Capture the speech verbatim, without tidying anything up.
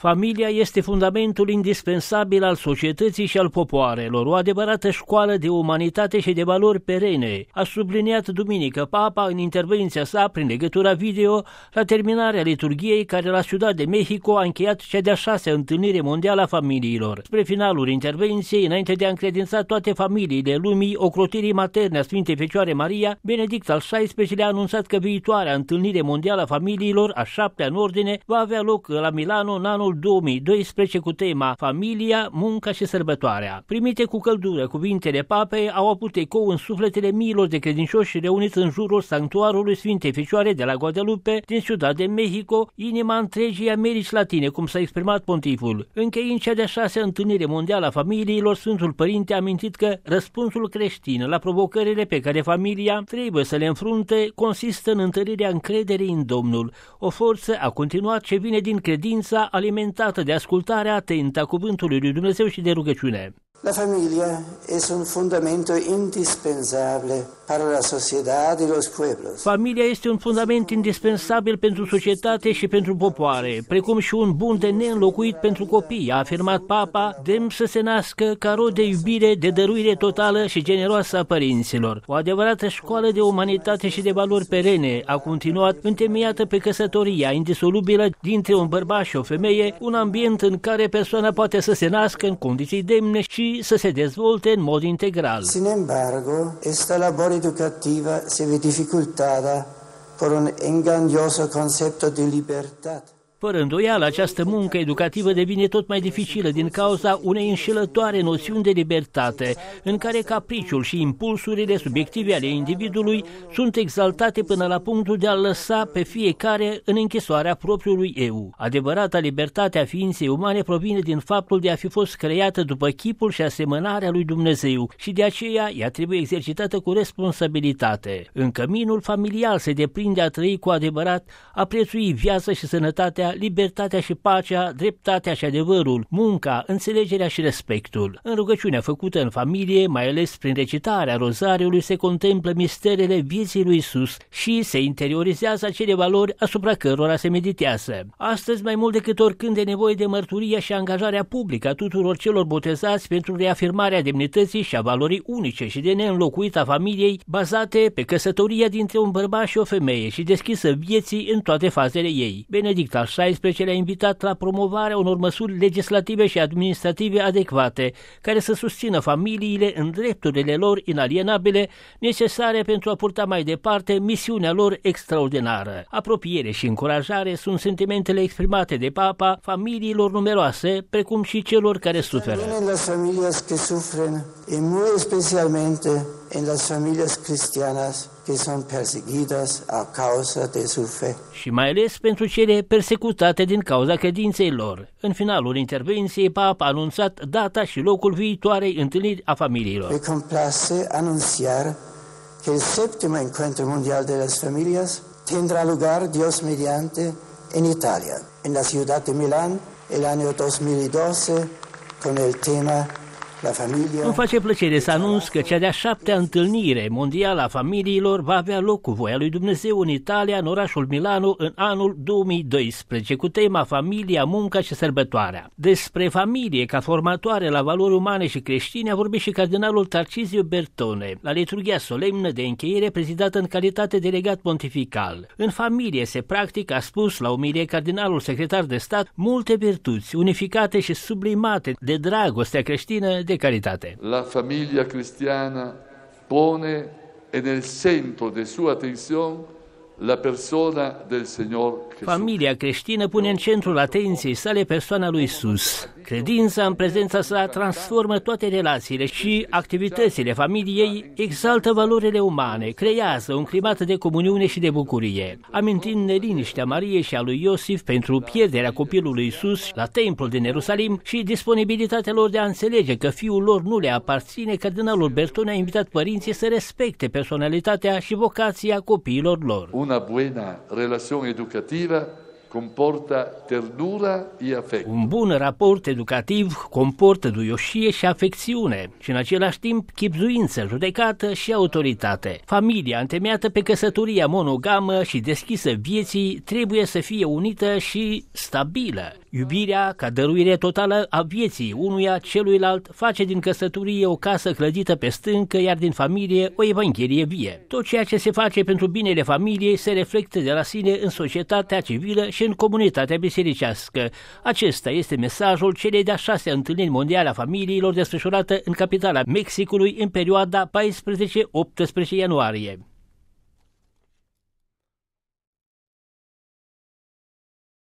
Familia este fundamentul indispensabil al societății și al popoarelor, o adevărată școală de umanitate și de valori perene, a subliniat duminică Papa în intervenția sa prin legătura video la terminarea liturghiei care la Ciudad de Mexico a încheiat cea de-a șasea întâlnire mondială a familiilor. Spre finalul intervenției, înainte de a încredința toate familiile lumii ocrotirii materne a Sfintei Fecioare Maria, Benedict al șaisprezecelea-lea a anunțat că viitoarea întâlnire mondială a familiilor, a șaptea în ordine, va avea loc la Milano în anul două mii doisprezece cu tema Familia, munca și sărbătoarea. Primite cu căldură cuvintele Papei au avut ecou în sufletele miilor de credincioși reuniți în jurul sanctuarului Sfintei Fecioare de la Guadalupe din Ciudad de Mexico, inima întregii Americi Latine, cum s-a exprimat pontiful. Încheiind cea de-a șasea întâlnire mondială a familiilor, Sfântul Părinte a amintit că răspunsul creștin la provocările pe care familia trebuie să le înfrunte consistă în întărirea încrederii în Domnul, o forță, a continuat, ce vine din credința alimentată de ascultarea atentă a cuvântului lui Dumnezeu și de rugăciune. La familia es un fundamento indispensable para la sociedad y los pueblos. Familia este un fundament indispensabil pentru societate și pentru popoare, precum și un bun de neînlocuit pentru copii, a afirmat Papa, demn să se nască ca rod de iubire, de dăruire totală și generoasă a părinților. O adevărată școală de umanitate și de valori perene, a continuat, întemeiată pe căsătoria indisolubilă dintre un bărbat și o femeie, un ambient în care persoana poate să se nască în condiții demne și să se dezvolte în mod integral. Sin embargo, esta labor educativa se ve dificultada por un engañoso concepto de libertad. Fără îndoială, această muncă educativă devine tot mai dificilă din cauza unei înșelătoare noțiuni de libertate, în care capriciul și impulsurile subiective ale individului sunt exaltate până la punctul de a lăsa pe fiecare în închisoarea propriului eu. Adevărata libertate a ființei umane provine din faptul de a fi fost creată după chipul și asemănarea lui Dumnezeu și de aceea ea trebuie exercitată cu responsabilitate. În căminul familial se deprinde a trăi cu adevărat, a prețui viața și sănătatea, libertatea și pacea, dreptatea și adevărul, munca, înțelegerea și respectul. În rugăciunea făcută în familie, mai ales prin recitarea rozariului, se contemplă misterele vieții lui Isus și se interiorizează acele valori asupra cărora se meditează. Astăzi, mai mult decât oricând, e nevoie de mărturia și angajarea publică a tuturor celor botezați pentru reafirmarea demnității și a valorii unice și de neînlocuit a familiei, bazate pe căsătoria dintre un bărbat și o femeie și deschisă vieții în toate fazele ei. Benedict al șaisprezecelea-lea a invitat la promovarea unor măsuri legislative și administrative adecvate, care să susțină familiile în drepturile lor inalienabile, necesare pentru a purta mai departe misiunea lor extraordinară. Apropiere și încurajare sunt sentimentele exprimate de Papa familiilor numeroase, precum și celor care suferă. En las familias que sufren, y muy especialmente en las familias cristianas que son perseguidas a causa de su fe. Și mai ales pentru cele persecutate din cauza credinței lor. În finalul intervenției, Papa a anunțat data și locul viitoarei întâlniri a familiilor. Me complace anunciar que el séptimo encuentro mundial de las familias tendrá lugar, Dios mediante, en Italia, en la ciudad de Milán, el año dos mil doce, con el tema La familia. Îmi face plăcere să anunț că cea de-a șaptea întâlnire mondială a familiilor va avea loc cu voia lui Dumnezeu în Italia, în orașul Milano, în anul două mii doisprezece, cu tema Familia, munca și sărbătoarea. Despre familie ca formatoare la valori umane și creștine a vorbit și cardinalul Tarcisio Bertone la liturghia solemnă de încheiere prezidată în calitate de legat pontifical. În familie se practică, a spus la omilie cardinalul secretar de stat, multe virtuți unificate și sublimate de dragostea creștină de caritate. La famiglia cristiana pone en el centro de su atención la persona del Señor Jesús. Familia creștină pune în centrul atenției sale persoana lui Isus. Credința în prezența sa transformă toate relațiile și activitățile familiei, exaltă valorile umane, creează un climat de comuniune și de bucurie. Amintind neliniștea Mariei și a lui Iosif pentru pierderea copilului Isus la templul din Ierusalim și disponibilitatea lor de a înțelege că fiul lor nu le aparține, cardinalul Bertone a invitat părinții să respecte personalitatea și vocația copiilor lor. Una buena relación educativa comporta ternura y afecto. Un bun raport educativ comportă duioșie și afecțiune și în același timp chibzuință, judecată și autoritate. Familia întemeiată pe căsătoria monogamă și deschisă vieții trebuie să fie unită și stabilă. Iubirea, ca dăruire totală a vieții unuia celuilalt, face din căsătorie o casă clădită pe stâncă, iar din familie o evanghelie vie. Tot ceea ce se face pentru binele familiei se reflectă de la sine în societatea civilă și în comunitatea bisericească. Acesta este mesajul celei de-a șasea întâlniri mondiale a familiilor desfășurată în capitala Mexicului în perioada paisprezece optsprezece ianuarie.